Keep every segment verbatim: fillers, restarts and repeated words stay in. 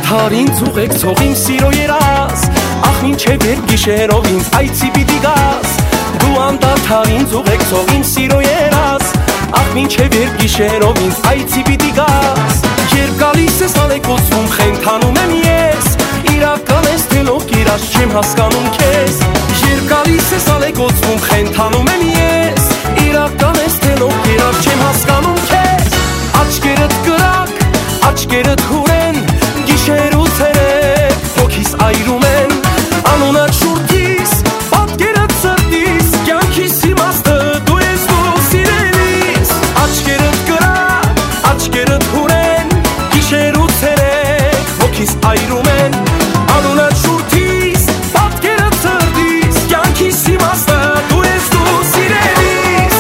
Անդադարին ծուղեք ցող իմ սիրո երաս, ախ մինչև երբ գիշերով ինձ այցի պիտի գաս։ Դու անդադարին ծուղեք ցող իմ սիրո երաս, ախ մինչև երբ գիշերով ինձ այցի պիտի գաս։ Երբ գալիս ես ալեկոծվում խենթանում եմ ես, իրական ես թե լոկ իրաց չեմ հասկանում քեզ։ Երբ գալիս ես ալեկոծվում խենթանում եմ ես, իրական ես թե լոկ իրաց չեմ հասկանում քեզ։ Աչքերդ կրակ, աչքերդ հուրեն, գիշեր ու ցերեկ հոգիս այրում են, անունդ շուրթիս, պատկերդ սրտիս, կյանքիս իմաստը դու ես դու սիրելիս։ Աչքերդ կրակ, աչքերդ հուրեն, գիշեր ու ցերեկ հոգիս այրում են, անունդ շուրթիս, պատկերդ սրտիս, կյանքիս իմաստը դու ես դու սիրելիս։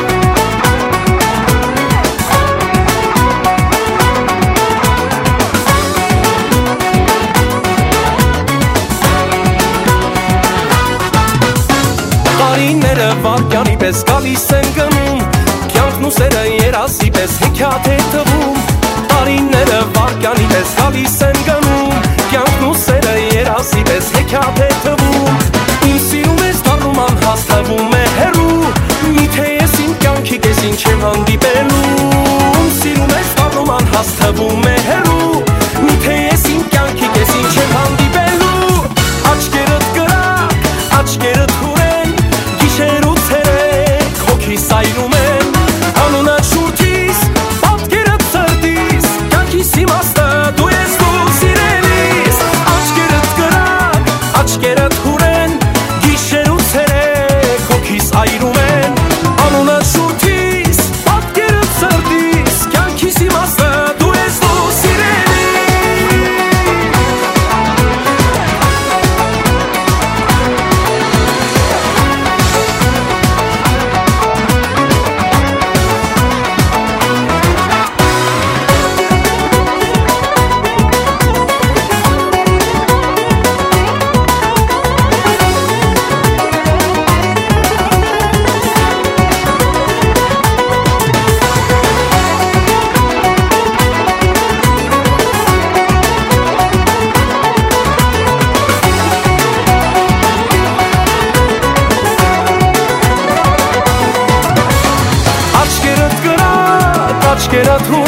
Տարիները վարկյանի պես գալիս են գնում, կյանքն ու սերը երազի պես հեքիաթ է թվում։ Տարիները վարկյանի պես գալիս են գնում, կյանքն ու սերը երազի պես հեքիաթ է թվում։ Ինձ սիրում ես դառնում անհաս թվում է հեռու, միթե ես իմ կյանքի կեսին չեմ հանդիպելու։ Սիրում ես դառնում անհաս թվում է հեռու, միթե ես իմ կյանքի կեսին չեմ հանդիպելու։ Աչքերդ կրակ, աչքերդ հուրեն, գիշեր ու ցերեկ հոգիս այրում են, անունդ շուրթիս, պատկերդ սրտիս, կյանքիս իմաստը դու ես դու սիրելիս։ Աչքերդ կրակ, աչքերդ հուրեն, գիշեր ու ցերեկ հոգիս այրում են, անունդ շուրթիս, պատկերդ սրտիս, կյանքիս իմաստը դու ես դու սիրելիս։ Աչքերդ